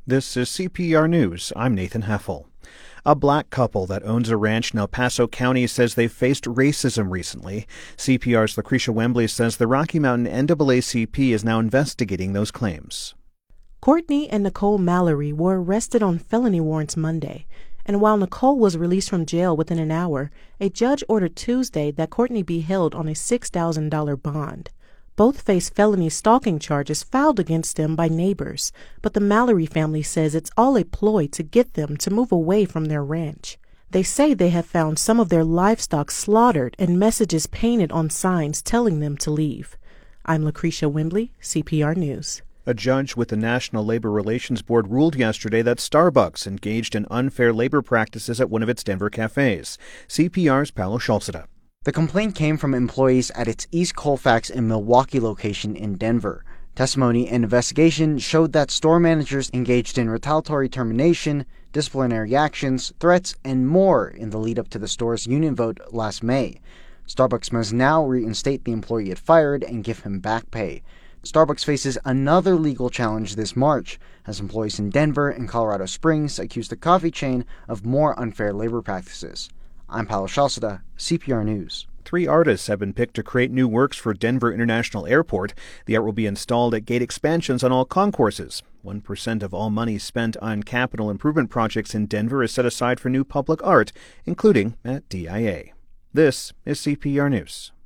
This is CPR News. I'm Nathan Heffel. A black couple that owns a ranch in El Paso County says they faced racism recently. CPR's Lucretia Wembley says the Rocky Mountain NAACP is now investigating those claims. Courtney and Nicole Mallory were arrested on felony warrants Monday, and while Nicole was released from jail within an hour, a judge ordered Tuesday that Courtney be held on a $6,000 bond. Both face felony stalking charges filed against them by neighbors, but the Mallory family says it's all a ploy to get them to move away from their ranch. They say they have found some of their livestock slaughtered and messages painted on signs telling them to leave. I'm Lucretia Wembley, CPR News. A judge with the National Labor Relations Board ruled yesterday that Starbucks engaged in unfair labor practices at one of its Denver cafes. CPR's Paolo Scialsita. The complaint came from employees at its East Colfax and Milwaukee location in Denver. Testimony and investigation showed that store managers engaged in retaliatory termination, disciplinary actions, threats, and more in the lead-up to the store's union vote last May. Starbucks must now reinstate the employee it fired and give him back pay. Starbucks faces another legal challenge this March, as employees in Denver and Colorado Springs accuse the coffee chain of more unfair labor practices. I'm Paolo Scialsita, CPR News. 3 artists have been picked to create new works for Denver International Airport. The art will be installed at gate expansions on all concourses. 1% of all money spent on capital improvement projects in Denver is set aside for new public art, including at DIA. This is CPR News.